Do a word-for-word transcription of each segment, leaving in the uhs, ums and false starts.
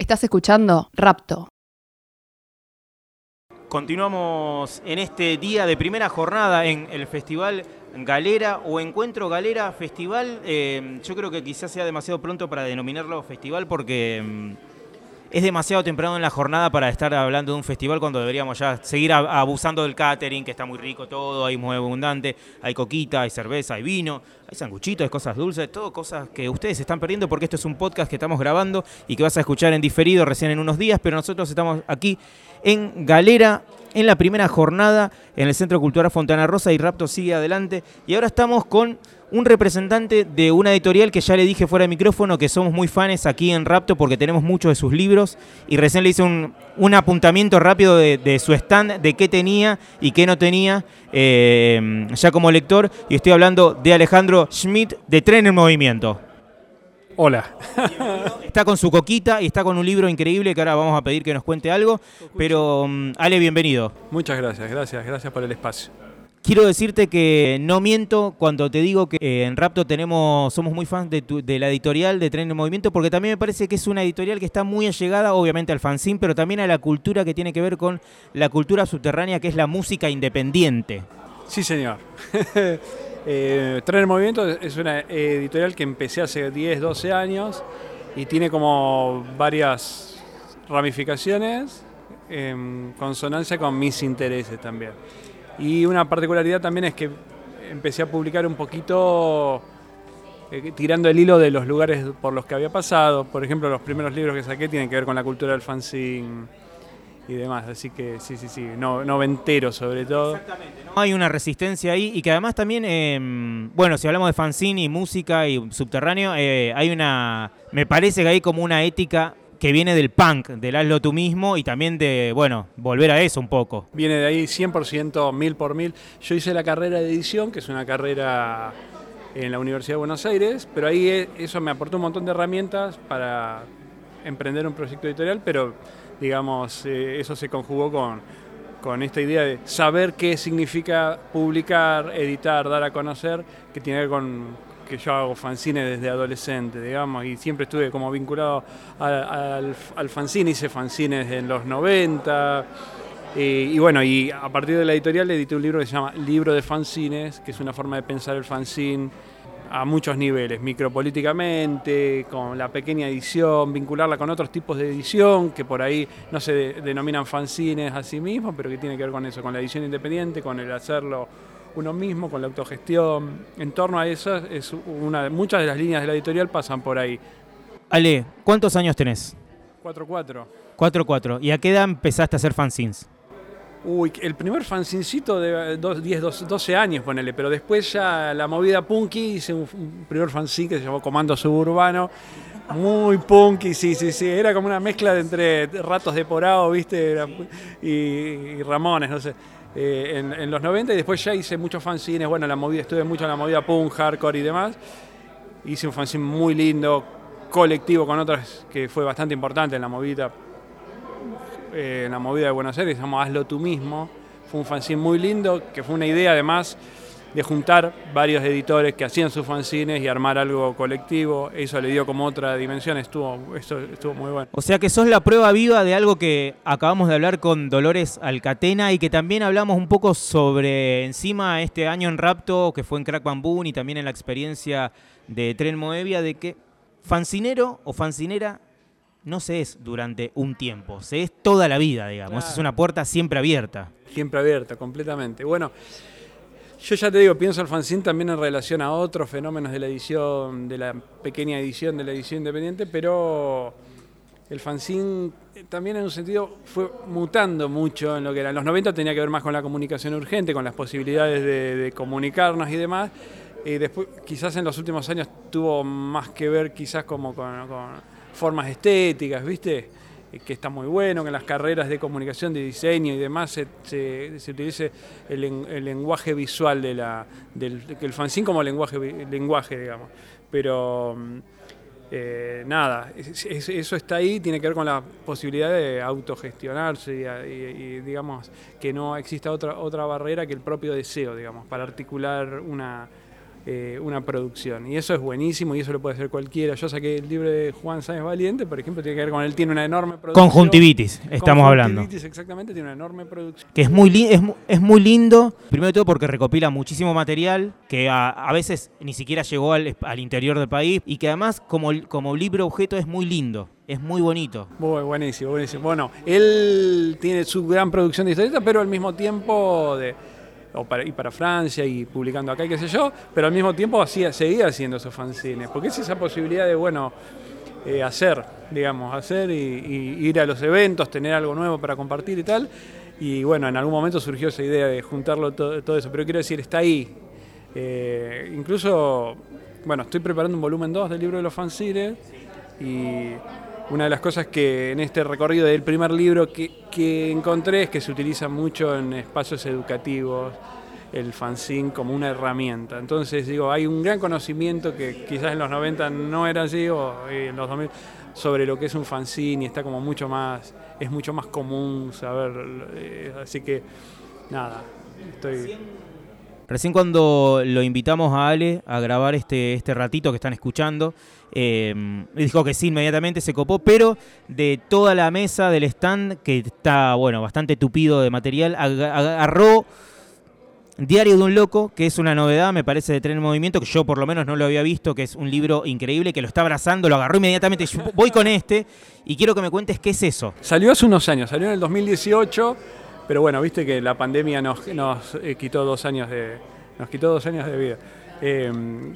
Estás escuchando Rapto. Continuamos en este día de primera jornada en el Festival Galera o Encuentro Galera Festival. Eh, yo creo que quizás sea demasiado pronto para denominarlo festival porque eh, es demasiado temprano en la jornada para estar hablando de un festival cuando deberíamos ya seguir abusando del catering, que está muy rico todo, hay muy abundante, hay coquita, hay cerveza, hay vino, hay sanguchitos, hay cosas dulces, todo cosas que ustedes están perdiendo porque esto es un podcast que estamos grabando y que vas a escuchar en diferido recién en unos días, pero nosotros estamos aquí en Galera, en la primera jornada, en el Centro Cultural Fontana Rosa, y Rapto sigue adelante. Y ahora estamos con un representante de una editorial que ya le dije fuera de micrófono que somos muy fans aquí en Rapto porque tenemos muchos de sus libros, y recién le hice un, un apuntamiento rápido de, de su stand, de qué tenía y qué no tenía, eh, ya como lector, y estoy hablando de Alejandro Schmidt, de Tren en Movimiento. Hola. Está con su coquita y está con un libro increíble que ahora vamos a pedir que nos cuente algo, pero um, Ale, bienvenido. Muchas gracias, gracias, gracias por el espacio. Quiero decirte que no miento cuando te digo que eh, en Rapto tenemos, somos muy fans de, tu, de la editorial de Tren en Movimiento, porque también me parece que es una editorial que está muy allegada, obviamente al fanzine, pero también a la cultura que tiene que ver con la cultura subterránea, que es la música independiente. Sí, señor. eh, Tren en Movimiento es una editorial que empecé hace diez, doce años y tiene como varias ramificaciones en consonancia con mis intereses también. Y una particularidad también es que empecé a publicar un poquito eh, tirando el hilo de los lugares por los que había pasado. Por ejemplo, los primeros libros que saqué tienen que ver con la cultura del fanzine y demás. Así que sí, sí, sí, no, noventero sobre todo. Exactamente, ¿no? Hay una resistencia ahí y que además también, eh, bueno, si hablamos de fanzine y música y subterráneo, eh, hay una, me parece que hay como una ética que viene del punk, del hazlo tú mismo y también de, bueno, volver a eso un poco. Viene de ahí cien por ciento, mil por mil. Yo hice la carrera de edición, que es una carrera en la Universidad de Buenos Aires, pero ahí eso me aportó un montón de herramientas para emprender un proyecto editorial, pero digamos, eh, eso se conjugó con, con esta idea de saber qué significa publicar, editar, dar a conocer, que tiene que ver con que yo hago fanzine desde adolescente, digamos, y siempre estuve como vinculado al, al, al fanzine, hice fanzines en los noventa, y, y bueno, y a partir de la editorial edité un libro que se llama Libro de Fanzines, que es una forma de pensar el fanzine a muchos niveles, micropolíticamente, con la pequeña edición, vincularla con otros tipos de edición, que por ahí no se de, denominan fanzines a sí mismos, pero que tiene que ver con eso, con la edición independiente, con el hacerlo uno mismo, con la autogestión. En torno a eso, es una, muchas de las líneas de la editorial pasan por ahí. Ale, ¿cuántos años tenés? cuatro cuatro. cuatro cuatro. ¿Y a qué edad empezaste a hacer fanzines? Uy, el primer fanzincito de diez, doce años, ponele, pero después ya la movida punky, hice un, un primer fanzine que se llamó Comando Suburbano, muy punky, sí, sí, sí, era como una mezcla de entre Ratos de Porao, ¿viste? Era, y, y Ramones, no sé. Eh, en, en los noventa, y después ya hice muchos fanzines, bueno, la movida, estuve mucho en la movida punk, hardcore y demás. Hice un fanzine muy lindo, colectivo con otras, que fue bastante importante en la movida, eh, en la movida de Buenos Aires, se llama Hazlo tú mismo. Fue un fanzine muy lindo, que fue una idea además de juntar varios editores que hacían sus fanzines y armar algo colectivo. Eso le dio como otra dimensión, estuvo, eso estuvo muy bueno. O sea que sos la prueba viva de algo que acabamos de hablar con Dolores Alcatena y que también hablamos un poco sobre encima este año en Rapto, que fue en Crack Bamboo y también en la experiencia de Tren Moevia, de que fancinero o fancinera no se es durante un tiempo, se es toda la vida, digamos. Claro. Es una puerta siempre abierta. Siempre abierta, completamente. Bueno, yo ya te digo, pienso el fanzine también en relación a otros fenómenos de la edición, de la pequeña edición, de la edición independiente, pero el fanzine también en un sentido fue mutando mucho en lo que era. En los noventa tenía que ver más con la comunicación urgente, con las posibilidades de, de comunicarnos y demás. Y después, quizás en los últimos años tuvo más que ver quizás como con, con formas estéticas, ¿viste? Que está muy bueno, que en las carreras de comunicación, de diseño y demás se, se, se utilice el, el lenguaje visual de la, del el fanzine como lenguaje, lenguaje digamos. Pero eh, nada, es, es, eso está ahí, tiene que ver con la posibilidad de autogestionarse y, y, y digamos que no exista otra, otra barrera que el propio deseo, digamos, para articular una, eh, una producción. Y eso es buenísimo y eso lo puede hacer cualquiera. Yo saqué el libro de Juan Sáenz Valiente, por ejemplo, tiene que ver con él, tiene una enorme producción. Conjuntivitis, estamos hablando. Conjuntivitis, exactamente, tiene una enorme producción. Que es muy, li- es, mu- es muy lindo, primero de todo porque recopila muchísimo material que a, a veces ni siquiera llegó al, al interior del país y que además como, como libro objeto es muy lindo, es muy bonito. Muy buenísimo, buenísimo. Bueno, él tiene su gran producción de historietas, pero al mismo tiempo de... O para, y para Francia y publicando acá y qué sé yo, pero al mismo tiempo hacía, seguía haciendo esos fanzines, porque es esa posibilidad de, bueno, eh, hacer, digamos, hacer y, y ir a los eventos, tener algo nuevo para compartir y tal, y bueno, en algún momento surgió esa idea de juntarlo todo, todo eso, pero quiero decir, está ahí. Eh, incluso, bueno, estoy preparando un volumen dos del libro de los fanzines, y una de las cosas que en este recorrido del primer libro que, que encontré es que se utiliza mucho en espacios educativos el fanzine como una herramienta. Entonces, digo, hay un gran conocimiento que quizás en los noventa no era así, o en los dos mil, sobre lo que es un fanzine y está como mucho más, es mucho más común saber. Eh, así que, nada, estoy... Recién cuando lo invitamos a Ale a grabar este, este ratito que están escuchando, eh, dijo que sí, inmediatamente se copó, pero de toda la mesa del stand, que está bueno bastante tupido de material, ag- agarró Diario de un Loco, que es una novedad, me parece, de Tren en Movimiento, que yo por lo menos no lo había visto, que es un libro increíble, que lo está abrazando, lo agarró inmediatamente, yo voy con este, y quiero que me cuentes qué es eso. Salió hace unos años, salió en el dos mil dieciocho, pero bueno, viste que la pandemia nos, nos eh, quitó dos años de, nos quitó dos años de vida. Eh,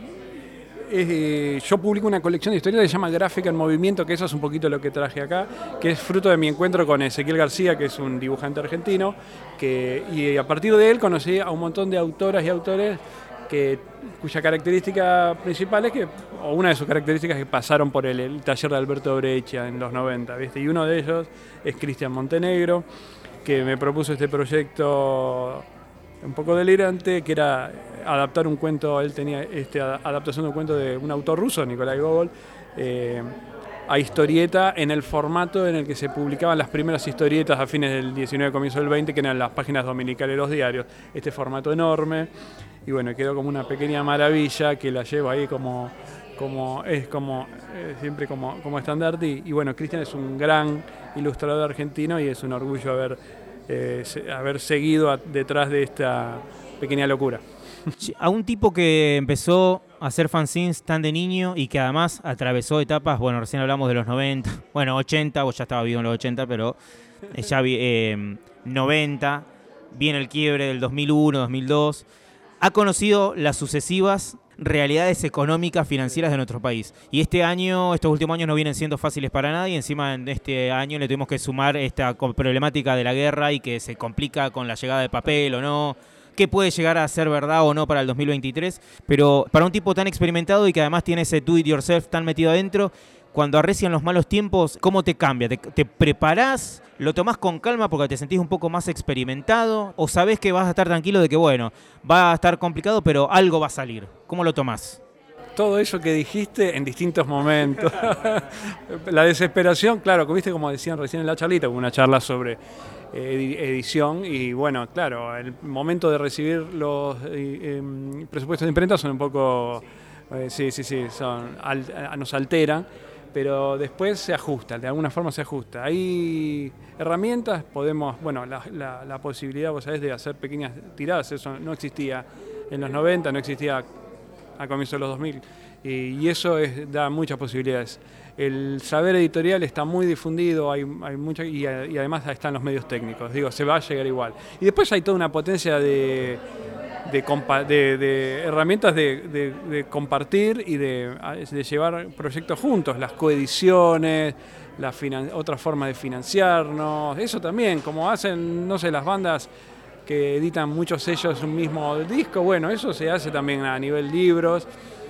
eh, yo publico una colección de historietas que se llama Gráfica en Movimiento, que eso es un poquito lo que traje acá, que es fruto de mi encuentro con Ezequiel García, que es un dibujante argentino, que, y a partir de él conocí a un montón de autoras y autores que, cuya característica principal es que, o una de sus características es que pasaron por el, el taller de Alberto Breccia en los noventa, ¿viste? Y uno de ellos es Cristian Montenegro, que me propuso este proyecto un poco delirante, que era adaptar un cuento. Él tenía este, adaptación de un cuento de un autor ruso, Nikolai Gogol, eh, a historieta en el formato en el que se publicaban las primeras historietas a fines del diecinueve, comienzo del veinte, que eran las páginas dominicales de los diarios. Este formato enorme, y bueno, quedó como una pequeña maravilla que la llevo ahí como, como es como eh, siempre como, como estandarte. Y, y bueno, Cristian es un gran ilustrador argentino y es un orgullo haber, eh, se, haber seguido a, detrás de esta pequeña locura. A un tipo que empezó a hacer fanzines tan de niño y que además atravesó etapas, bueno, recién hablamos de los noventa, bueno, ochenta, vos ya estaba vivo en los ochenta, pero ya vi, eh, noventa, viene el quiebre del dos mil uno, dos mil dos, ha conocido las sucesivas realidades económicas, financieras de nuestro país. Y este año, estos últimos años no vienen siendo fáciles para nadie, encima en este año le tuvimos que sumar esta problemática de la guerra y que se complica con la llegada de papel o no, qué puede llegar a ser verdad o no para el dos mil veintitrés, pero para un tipo tan experimentado y que además tiene ese do it yourself tan metido adentro, cuando arrecian los malos tiempos, ¿cómo te cambia? ¿Te, te preparás? ¿Lo tomás con calma porque te sentís un poco más experimentado? ¿O sabés que vas a estar tranquilo de que, bueno, va a estar complicado, pero algo va a salir? ¿Cómo lo tomás? Todo eso que dijiste en distintos momentos. La desesperación, claro, que viste como decían recién en la charlita, hubo una charla sobre edición y bueno, claro, el momento de recibir los eh, eh, presupuestos de imprenta son un poco, eh, sí, sí, sí, son, al, nos alteran, pero después se ajusta, de alguna forma se ajusta. Hay herramientas, podemos, bueno, la, la, la posibilidad, vos sabés, de hacer pequeñas tiradas, eso no existía en los noventa, no existía a comienzos de los dos mil, y, y eso es, da muchas posibilidades. El saber editorial está muy difundido, hay, hay mucho, y, y además están los medios técnicos, digo, se va a llegar igual. Y después hay toda una potencia de, de, compa, de, de herramientas de, de, de compartir y de, de llevar proyectos juntos, las coediciones, la finan, otras formas de financiarnos, eso también, como hacen, no sé, las bandas que editan muchos sellos un mismo disco, bueno, eso se hace también a nivel libros.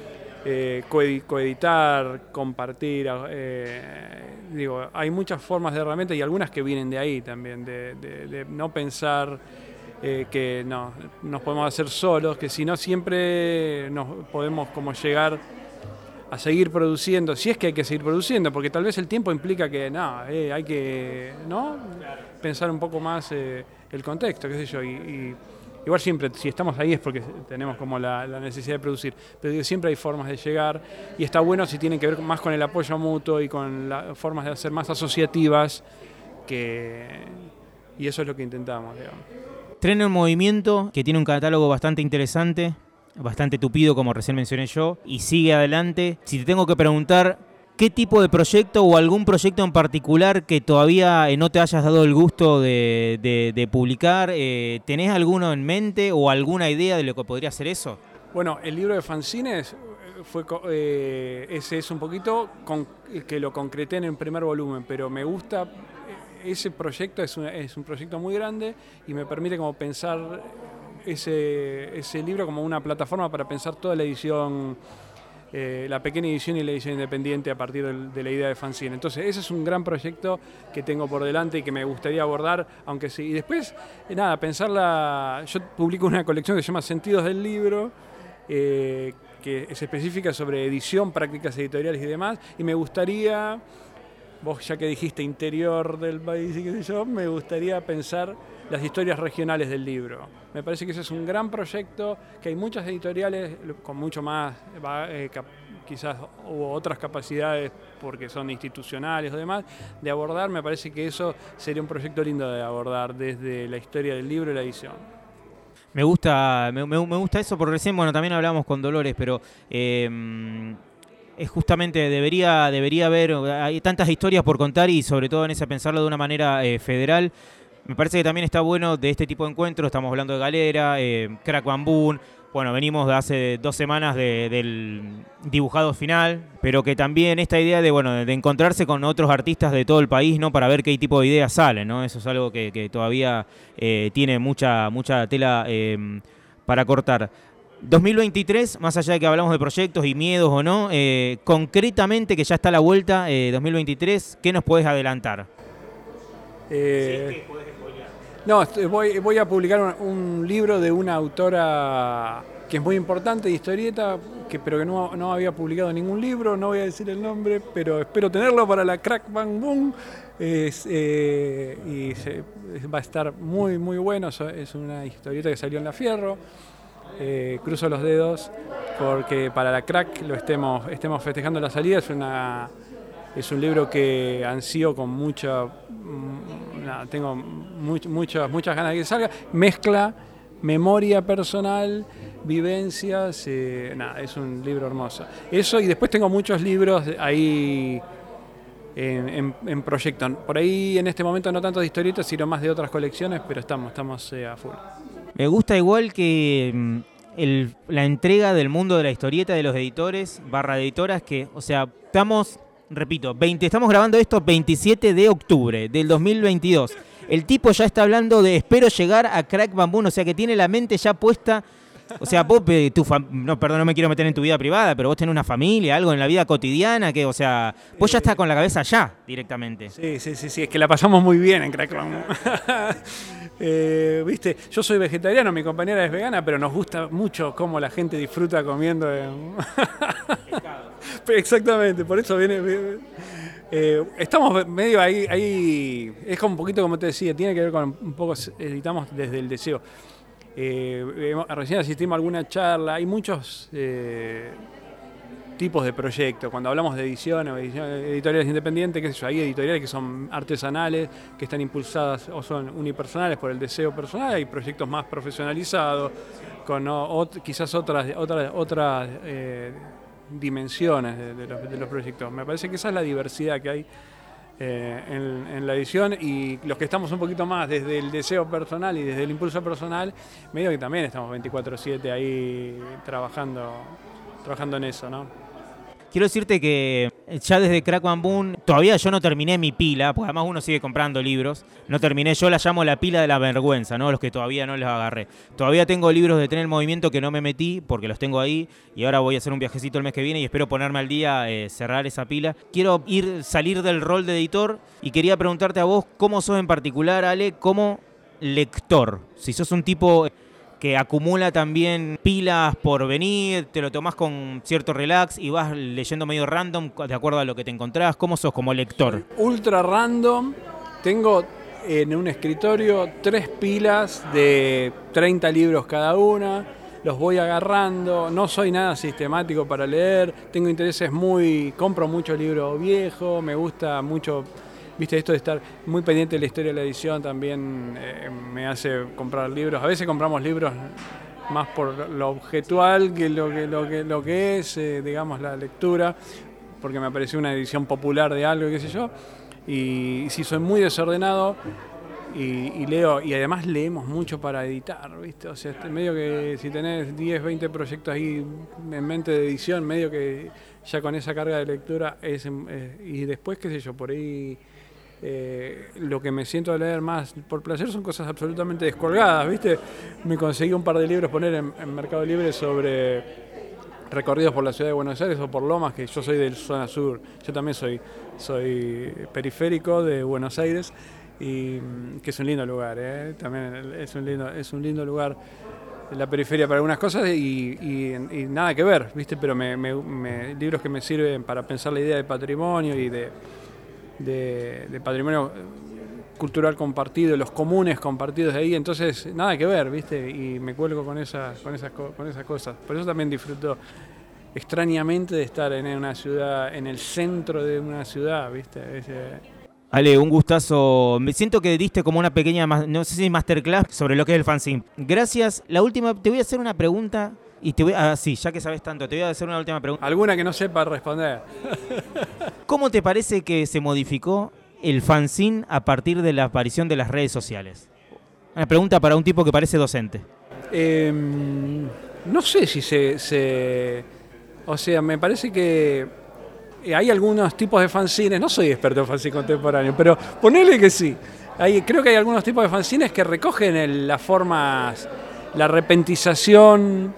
Eh, coeditar, compartir, eh, digo, hay muchas formas de herramientas y algunas que vienen de ahí también, de, de, de no pensar eh, que no, nos podemos hacer solos, que si no siempre nos podemos como llegar a seguir produciendo, si es que hay que seguir produciendo, porque tal vez el tiempo implica que no, eh, hay que ¿no? pensar un poco más eh, el contexto, qué sé yo, y, y igual siempre, si estamos ahí es porque tenemos como la, la necesidad de producir, pero digo, siempre hay formas de llegar y está bueno si tienen que ver más con el apoyo mutuo y con las formas de hacer más asociativas, que, y eso es lo que intentamos, digamos. Tren en Movimiento, que tiene un catálogo bastante interesante, bastante tupido, como recién mencioné yo, y sigue adelante. Si te tengo que preguntar, ¿qué tipo de proyecto o algún proyecto en particular que todavía eh, no te hayas dado el gusto de, de, de publicar? Eh, ¿Tenés alguno en mente o alguna idea de lo que podría ser eso? Bueno, el libro de fanzines fue eh, ese es un poquito con, que lo concreté en el primer volumen, pero me gusta, ese proyecto es un, es un proyecto muy grande y me permite como pensar ese, ese libro como una plataforma para pensar toda la edición, eh, la pequeña edición y la edición independiente a partir de, de la idea de fanzine. Entonces ese es un gran proyecto que tengo por delante y que me gustaría abordar, aunque sí. Y después, eh, nada, pensarla, yo publico una colección que se llama Sentidos del Libro, eh, que es específica sobre edición, prácticas editoriales y demás, y me gustaría, vos ya que dijiste interior del país y qué sé yo, me gustaría pensar las historias regionales del libro. Me parece que ese es un gran proyecto, que hay muchas editoriales con mucho más, eh, cap, quizás hubo otras capacidades porque son institucionales o demás, de abordar. Me parece que eso sería un proyecto lindo de abordar desde la historia del libro y la edición. Me gusta, me, me gusta eso, porque recién, bueno, también hablamos con Dolores, pero eh, es justamente, debería, debería haber, hay tantas historias por contar y sobre todo en ese pensarlo de una manera eh, federal. Me parece que también está bueno de este tipo de encuentros, estamos hablando de Galera, eh, Crack Bambún, bueno, venimos de hace dos semanas de, del dibujado final, pero que también esta idea de, bueno, de encontrarse con otros artistas de todo el país, ¿no? Para ver qué tipo de ideas salen, ¿no? Eso es algo que, que todavía eh, tiene mucha, mucha tela eh, para cortar. dos mil veintitrés, más allá de que hablamos de proyectos y miedos o no, eh, concretamente que ya está a la vuelta, eh, dos mil veintitrés, ¿qué nos podés adelantar? Eh, sí, es que podés spoilear. No, voy, voy a publicar un, un libro de una autora que es muy importante de historieta, que, pero que no, no había publicado ningún libro, no voy a decir el nombre, pero espero tenerlo para la Crack Bang Boom. Es, eh, y se, va a estar muy, muy bueno. Es una historieta que salió en La Fierro. Eh, cruzo los dedos porque para la Crack lo estemos, estemos festejando la salida. Es una... Es un libro que ansío con mucha, nada, tengo much, muchas, muchas ganas de que salga. Mezcla memoria personal, vivencias, eh, nada, es un libro hermoso. Eso, y después tengo muchos libros ahí en, en, en proyecto. Por ahí en este momento no tanto de historietas, sino más de otras colecciones, pero estamos, estamos eh, a full. Me gusta igual que el, la entrega del mundo de la historieta de los editores, barra editoras, que, o sea, estamos... Repito, veinte, estamos grabando esto veintisiete de octubre del dos mil veintidós. El tipo ya está hablando de espero llegar a Crack Bambún, o sea que tiene la mente ya puesta. O sea, vos, tu fam- no, perdón, no me quiero meter en tu vida privada, pero vos tenés una familia, algo en la vida cotidiana, que, o sea, vos ya estás con la cabeza allá directamente. Sí, sí, sí, sí, es que la pasamos muy bien en Crack Bambún. eh, Viste, yo soy vegetariano, mi compañera es vegana, pero nos gusta mucho cómo la gente disfruta comiendo. En... Exactamente, por eso viene... viene eh, estamos medio ahí, ahí, es como un poquito como te decía, tiene que ver con un poco, editamos desde el deseo. Eh, recién asistimos a alguna charla, hay muchos eh, tipos de proyectos. Cuando hablamos de edición o edición, editoriales independientes, qué sé yo, hay editoriales que son artesanales, que están impulsadas o son unipersonales por el deseo personal, hay proyectos más profesionalizados, con o, quizás otras, otras, otras eh, dimensiones de, de, los, de los proyectos. Me parece que esa es la diversidad que hay eh, en, en la edición, y los que estamos un poquito más desde el deseo personal y desde el impulso personal, medio que también estamos veinticuatro siete ahí trabajando, trabajando en eso, ¿no? Quiero decirte que ya desde Crack Bambún, todavía yo no terminé mi pila, porque además uno sigue comprando libros, no terminé, yo la llamo la pila de la vergüenza, ¿no? Los que todavía no les agarré. Todavía tengo libros de Tren en Movimiento que no me metí, porque los tengo ahí, y ahora voy a hacer un viajecito el mes que viene y espero ponerme al día, eh, cerrar esa pila. Quiero ir, salir del rol de editor, y quería preguntarte a vos, ¿cómo sos en particular, Ale, como lector? Si sos un tipo que acumula también pilas por venir, te lo tomás con cierto relax y vas leyendo medio random de acuerdo a lo que te encontrás. ¿Cómo sos como lector? Ultra random. Tengo en un escritorio tres pilas de treinta libros cada una, los voy agarrando, no soy nada sistemático para leer, tengo intereses muy, compro mucho libro viejo, me gusta mucho, viste, esto de estar muy pendiente de la historia de la edición también eh, me hace comprar libros. A veces compramos libros más por lo objetual que lo que, lo que, lo que es, eh, digamos, la lectura, porque me apareció una edición popular de algo, qué sé yo, y, y si soy muy desordenado, Y, y leo, y además leemos mucho para editar, ¿viste? O sea, medio que si tenés diez, veinte proyectos ahí en mente de edición, medio que ya con esa carga de lectura es, eh, y después, qué sé yo, por ahí eh, lo que me siento a leer más por placer son cosas absolutamente descolgadas, ¿viste? Me conseguí un par de libros poner en, en Mercado Libre sobre recorridos por la ciudad de Buenos Aires o por Lomas, que yo soy de zona sur, yo también soy, soy periférico de Buenos Aires, y que es un lindo lugar, ¿eh? También es un lindo, es un lindo lugar la periferia para algunas cosas y, y, y nada que ver, ¿viste? Pero me, me, me, libros que me sirven para pensar la idea de patrimonio y de, de, de patrimonio cultural compartido, los comunes compartidos de ahí, entonces nada que ver, ¿viste? Y me cuelgo con esas, con esas, con esas cosas. Por eso también disfruto extrañamente de estar en una ciudad, en el centro de una ciudad, ¿viste? Es, eh, Ale, un gustazo. Me siento que diste como una pequeña, no sé si masterclass sobre lo que es el fanzine. Gracias. La última, te voy a hacer una pregunta y te voy a, ah, sí, ya que sabes tanto, te voy a hacer una última pregunta. Alguna que no sepa responder. ¿Cómo te parece que se modificó el fanzine a partir de la aparición de las redes sociales? Una pregunta para un tipo que parece docente. Eh, no sé si se, se... O sea, me parece que hay algunos tipos de fanzines, no soy experto en fanzine contemporáneo, pero ponele que sí. Hay, creo que hay algunos tipos de fanzines que recogen el, las formas, la repentización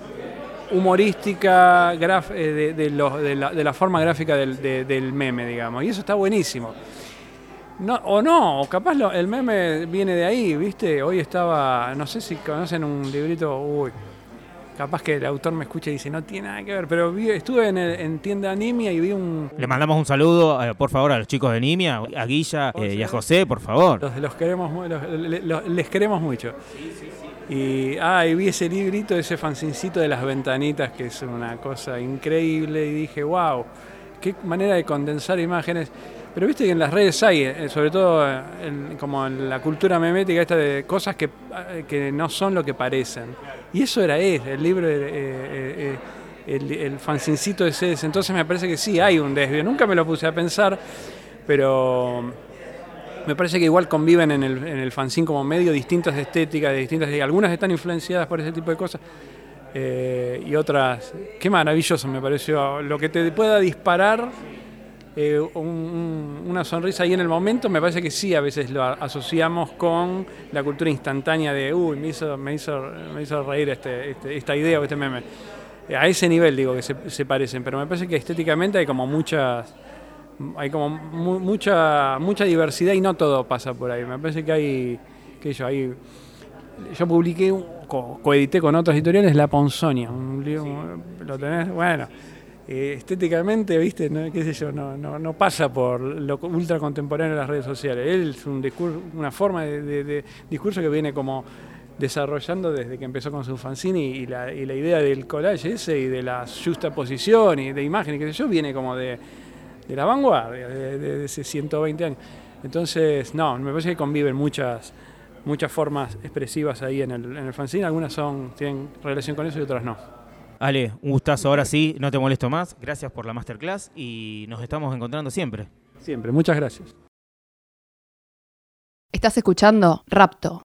humorística graf, de, de, los, de, la, de la forma gráfica del, de, del meme, digamos, y eso está buenísimo. No, o no, o capaz lo, el meme viene de ahí, ¿viste? Hoy estaba, no sé si conocen un librito, uy, capaz que el autor me escucha y dice, no tiene nada que ver, pero vi, estuve en, el, en tienda Nimia y vi un... Le mandamos un saludo, eh, por favor, a los chicos de Nimia, a Guilla eh, y a José, por favor. Los, los queremos, los, los, les queremos mucho. Sí, sí, sí. Y, ah, y vi ese librito, ese fanzincito de las ventanitas, que es una cosa increíble, y dije, wow, qué manera de condensar imágenes. Pero viste que en las redes hay, eh, sobre todo en, como en la cultura memética, esta de cosas que, que no son lo que parecen. Y eso era él, el libro, eh, eh, el, el fanzincito ese. Entonces me parece que sí, hay un desvío. Nunca me lo puse a pensar, pero me parece que igual conviven en el, en el fanzine como medio distintas estéticas, de distintas, algunas están influenciadas por ese tipo de cosas. Eh, y otras, qué maravilloso me pareció, lo que te pueda disparar eh, un, un, una sonrisa ahí en el momento, me parece que sí, a veces lo asociamos con la cultura instantánea de, uy, me hizo, me hizo, me hizo reír este, este, esta idea o este meme. A ese nivel digo que se, se parecen, pero me parece que estéticamente hay como muchas, hay como mu mucha, mucha diversidad y no todo pasa por ahí. Me parece que hay, que yo, hay, yo publiqué, co coedité con otros editoriales La Ponzonia, un libro, sí. Lo tenés, bueno, eh, estéticamente, viste, no, qué sé yo, no, no, no pasa por lo ultra contemporáneo de las redes sociales. Él es un discurso, una forma de, de, de discurso que viene como desarrollando desde que empezó con su fanzine y, y, la, y la idea del collage ese y de la justaposición y de imagen y qué sé yo, viene como de, de la vanguardia, de, de, de hace ciento veinte años. Entonces, no, me parece que conviven muchas, muchas formas expresivas ahí en el, en el fanzine, algunas son, tienen relación con eso y otras no. Ale, un gustazo, ahora sí, no te molesto más, gracias por la masterclass y nos estamos encontrando siempre. Siempre, muchas gracias. Estás escuchando Rapto.